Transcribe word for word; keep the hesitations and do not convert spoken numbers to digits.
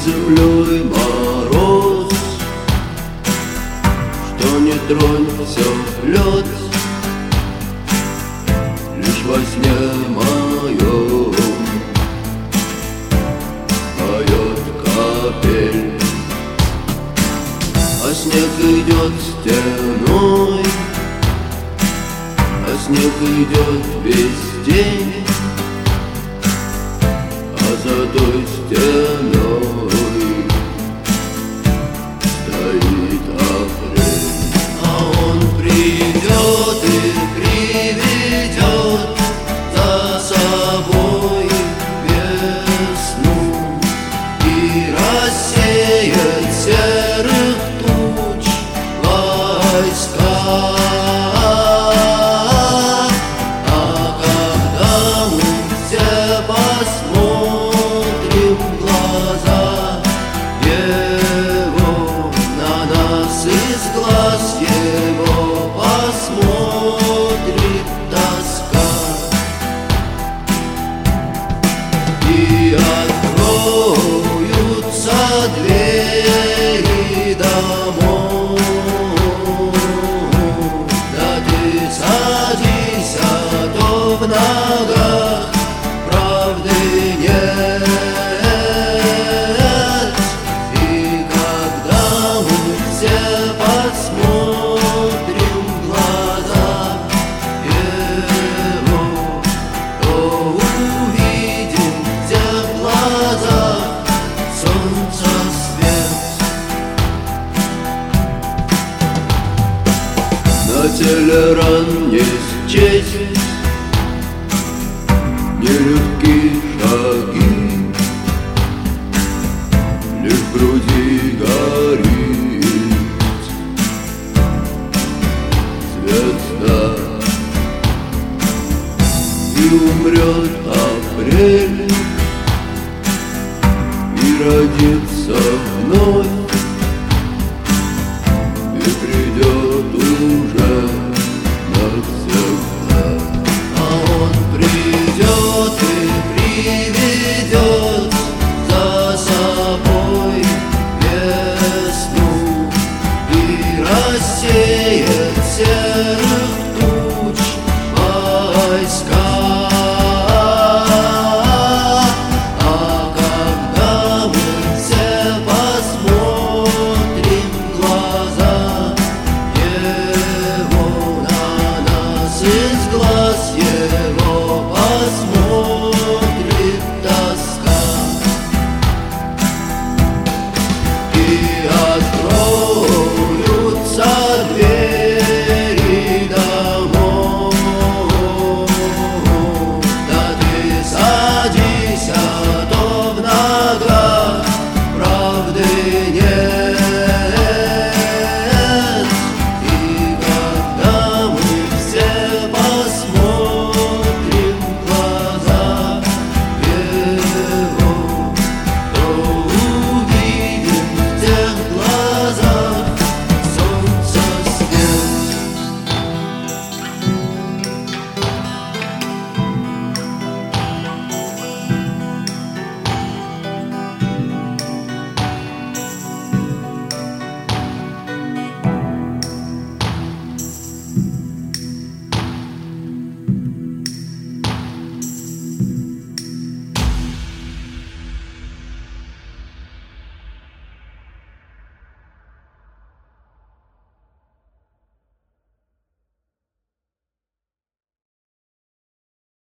землей мороз, что не тронь, все лед. Лишь во сне моем поет капель, а снег идет стеной, а снег идет весь день. За той стеной стоит апрель, а он придет и приведет за собой весну и рассеет серых туч войска. А когда мы все посмотрим из глаз его посмотрит тоска, и откроются двери домов. Да ты садись, а то в ногах правды нет. Посмотрим в глаза его, то увидим в тех глазах солнца свет. На теле ран не счесть нелегкие шаги, лишь в груди горит звезда, и умрет апрель, и родится вновь